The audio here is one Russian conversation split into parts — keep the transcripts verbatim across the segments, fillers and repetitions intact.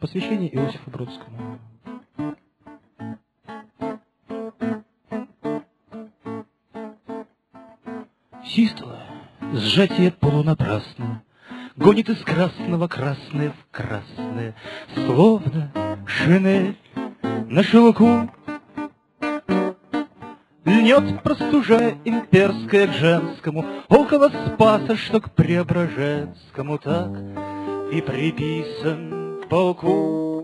Посвящение Иосифу Бродскому. Систола, сжатие полунапрасное, гонит из красного красное в красное, словно шинель на шелку. Льнет, простужая имперское к женскому, около Спаса, что к Преображенскому, так и приписан полку.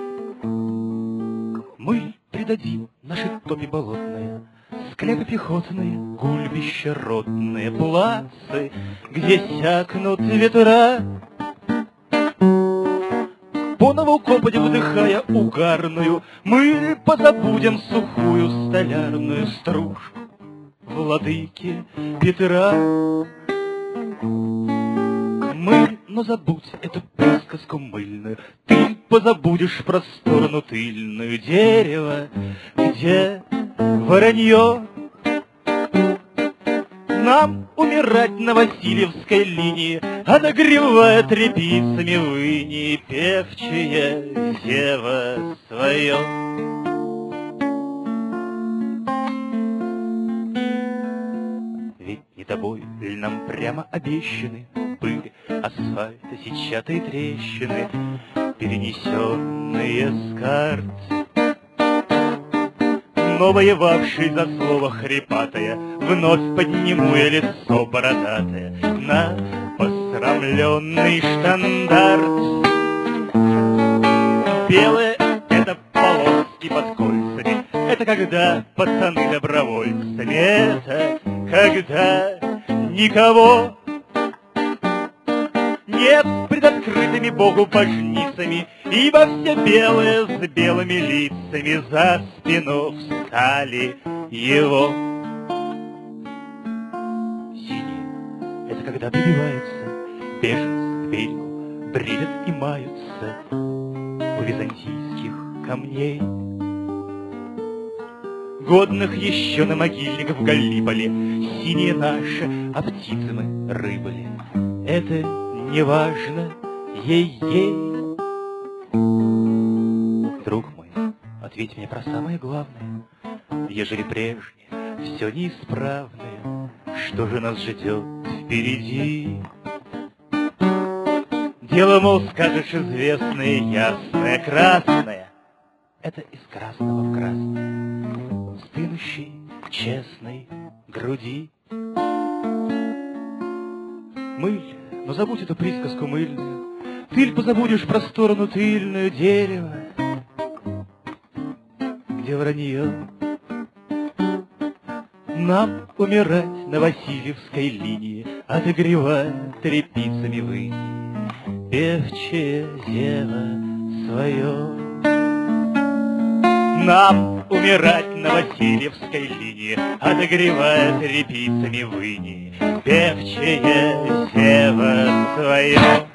Мы придадим наши топи болотные, склепы пехотные, гульбища ротные, плацы, где сякнут ветра. По нову копоть вдыхая угарную, мы позабудем сухую столярную стружку владыки Петра. Мы, но забудь эту присказку мыльную, ты позабудешь про сторону тыльную дерева, где воронье. Нам умирать на Васильевской линии, отогревая тряпицами в инии певчее зева свое. Ведь не тобой ли нам прямо обещаны пыль асфальта, сетчатые трещины, перенесенные с карт? Но воевавший за слово хрипатое, вновь подниму я лицо бородатое на посрамленный штандарт. Белые — это полоски под кольцами, это когда пацаны добровольцами, это когда никого нет пред открытыми Богу божницами, ибо все белые с белыми лицами за спину встали его. Синие — это когда прибиваются беженцы к берегу, бредят и маются у византийских камней. Годных еще на могильников в Галлиполи, синие наши, а птицы мы рыбали. Это неважно, ей-ей. Друг мой, ответь мне про самое главное. Ежели прежнее все неисправное, что же нас ждет впереди? Дело, мол, скажешь, известное, ясное, красное. Это из красного в красное, стынущей, честной груди. Мыль, но забудь эту присказку мыльную, ты ль позабудешь про сторону тыльную дерева, где вранье. Нам умирать на Васильевской линии, отогревая тряпицами в инии певчее зева свое. Нам умирать на Васильевской линии, отогревая тряпицами в инии певчее зева свое.